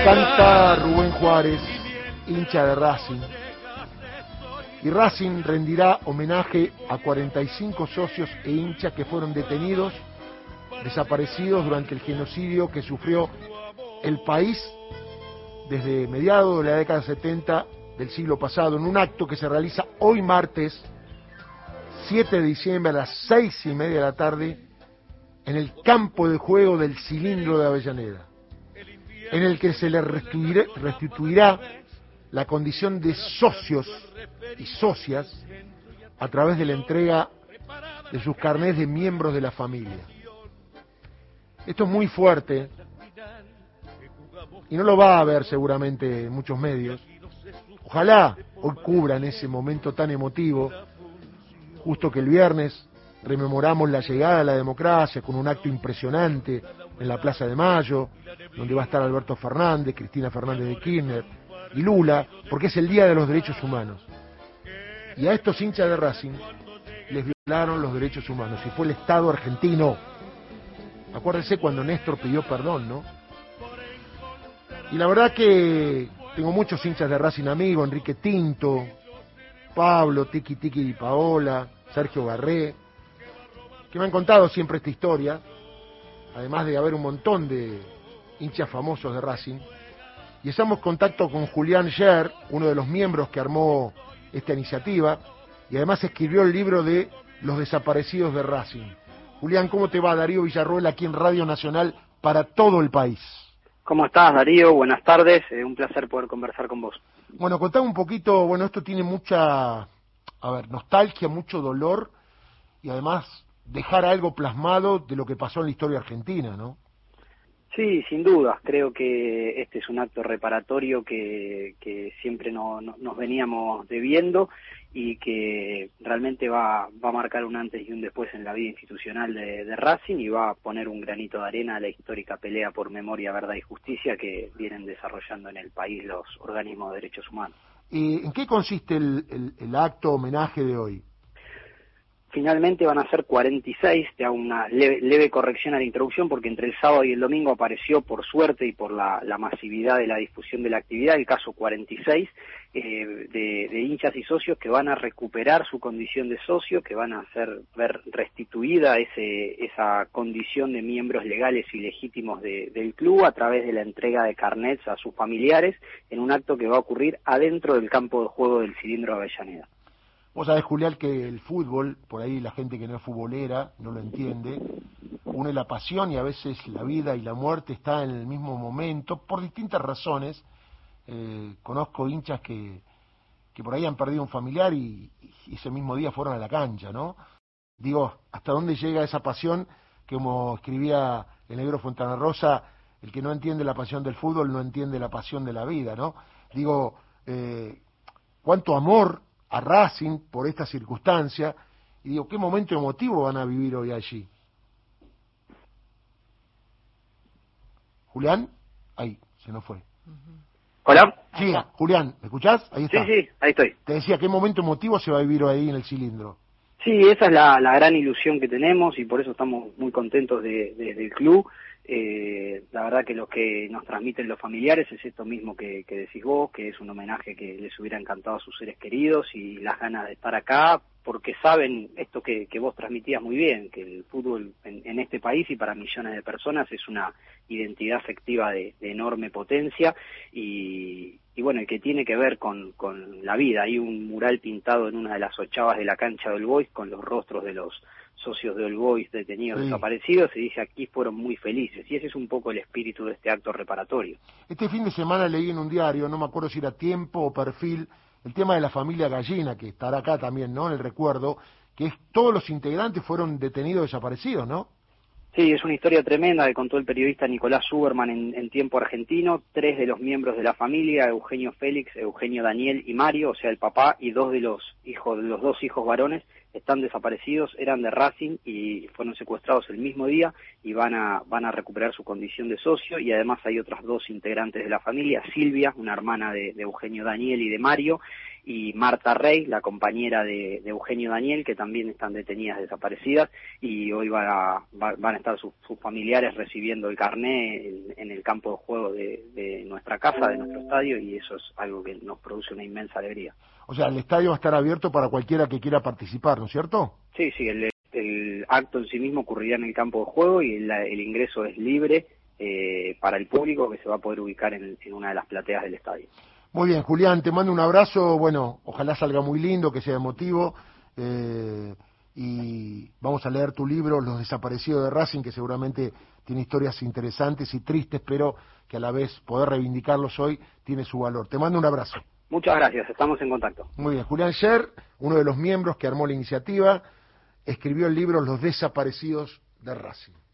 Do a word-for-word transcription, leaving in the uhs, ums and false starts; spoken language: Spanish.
Canta Rubén Juárez, hincha de Racing. Y Racing rendirá homenaje a cuarenta y cinco socios e hinchas que fueron detenidos, desaparecidos durante el genocidio que sufrió el país desde mediados de la década setenta del siglo pasado, en un acto que se realiza hoy martes siete de diciembre a las seis y media de la tarde en el campo de juego del Cilindro de Avellaneda, en el que se le restituirá, restituirá la condición de socios y socias a través de la entrega de sus carnés de miembros de la familia. Esto es muy fuerte y no lo va a ver seguramente en muchos medios. Ojalá hoy cubran ese momento tan emotivo, justo que el viernes rememoramos la llegada de la democracia con un acto impresionante en la Plaza de Mayo, donde va a estar Alberto Fernández, Cristina Fernández de Kirchner y Lula, porque es el Día de los Derechos Humanos. Y a estos hinchas de Racing les violaron los derechos humanos, y fue el Estado argentino. Acuérdense cuando Néstor pidió perdón, ¿no? Y la verdad que tengo muchos hinchas de Racing amigos, Enrique Tinto, Pablo, Tiki Tiki y Paola, Sergio Garré, que me han contado siempre esta historia, además de haber un montón de hinchas famosos de Racing. Y estamos en contacto con Julián Scher, uno de los miembros que armó esta iniciativa, y además escribió el libro de Los desaparecidos de Racing. Julián, ¿cómo te va? Darío Villarroel aquí en Radio Nacional para todo el país. ¿Cómo estás, Darío? Buenas tardes, eh, un placer poder conversar con vos. Bueno, contame un poquito, bueno, esto tiene mucha, a ver, nostalgia, mucho dolor, y además dejar algo plasmado de lo que pasó en la historia argentina, ¿no? Sí, sin duda. Creo que este es un acto reparatorio que, que siempre no, no, nos veníamos debiendo y que realmente va, va a marcar un antes y un después en la vida institucional de, de Racing y va a poner un granito de arena a la histórica pelea por memoria, verdad y justicia que vienen desarrollando en el país los organismos de derechos humanos. ¿Y en qué consiste el, el, el acto homenaje de hoy? Finalmente van a ser cuarenta y seis, te hago una leve, leve corrección a la introducción, porque entre el sábado y el domingo apareció, por suerte y por la, la masividad de la difusión de la actividad, el caso cuarenta y seis eh, de, de hinchas y socios que van a recuperar su condición de socio, que van a hacer ver restituida ese, esa condición de miembros legales y legítimos de, del club a través de la entrega de carnets a sus familiares en un acto que va a ocurrir adentro del campo de juego del Cilindro de Avellaneda. Vos sabés, Julián, que el fútbol, por ahí la gente que no es futbolera no lo entiende, une la pasión y a veces la vida y la muerte está en el mismo momento, por distintas razones. Eh, conozco hinchas que, que por ahí han perdido un familiar y, y ese mismo día fueron a la cancha, ¿no? Digo, ¿hasta dónde llega esa pasión? Que como escribía el negro Fontana Rosa, el que no entiende la pasión del fútbol no entiende la pasión de la vida, ¿no? Digo, eh, ¿cuánto amor a Racing por esta circunstancia? Y digo, ¿qué momento emotivo van a vivir hoy allí? ¿Julián? Ahí, se nos fue. ¿Hola? Sí, Julián, ¿me escuchás? Ahí está. Sí, sí, ahí estoy. Te decía, ¿qué momento emotivo se va a vivir ahí en el Cilindro? Sí, esa es la, la gran ilusión que tenemos y por eso estamos muy contentos de, de, del club. Eh, la verdad que lo que nos transmiten los familiares es esto mismo que, que decís vos, que es un homenaje que les hubiera encantado a sus seres queridos y las ganas de estar acá, porque saben esto que, que vos transmitías muy bien, que el fútbol en, en este país y para millones de personas es una identidad afectiva de, de enorme potencia y, y bueno, y que tiene que ver con, con la vida. Hay un mural pintado en una de las ochavas de la cancha del Boys con los rostros de los socios de All Boys detenidos, sí, desaparecidos, y dice aquí fueron muy felices, y ese es un poco el espíritu de este acto reparatorio. Este fin de semana leí en un diario, no me acuerdo si era Tiempo o Perfil, el tema de la familia Gallina, que estará acá también, ¿no?, en el recuerdo, que es todos los integrantes fueron detenidos, desaparecidos, ¿no? Sí, es una historia tremenda que contó el periodista Nicolás Suberman en, en Tiempo Argentino. Tres de los miembros de la familia, Eugenio Félix, Eugenio Daniel y Mario, o sea el papá, y dos de los hijos, los dos hijos varones, están desaparecidos, eran de Racing y fueron secuestrados el mismo día y van a, van a recuperar su condición de socio, y además hay otras dos integrantes de la familia, Silvia, una hermana de, de Eugenio Daniel y de Mario, y Marta Rey, la compañera de, de Eugenio Daniel, que también están detenidas desaparecidas, y hoy van a, va, van a estar sus, sus familiares recibiendo el carné en, en el campo de juego de, de nuestra casa, de nuestro estadio, y eso es algo que nos produce una inmensa alegría. O sea, el estadio va a estar abierto para cualquiera que quiera participar, ¿no es cierto? Sí, sí, el, el acto en sí mismo ocurrirá en el campo de juego y el, el ingreso es libre eh, para el público, que se va a poder ubicar en, en una de las plateas del estadio. Muy bien, Julián, te mando un abrazo, bueno, ojalá salga muy lindo, que sea emotivo, eh, y vamos a leer tu libro, Los desaparecidos de Racing, que seguramente tiene historias interesantes y tristes, pero que a la vez poder reivindicarlos hoy tiene su valor. Te mando un abrazo. Muchas gracias, estamos en contacto. Muy bien, Julián Scher, uno de los miembros que armó la iniciativa, escribió el libro Los desaparecidos de Racing.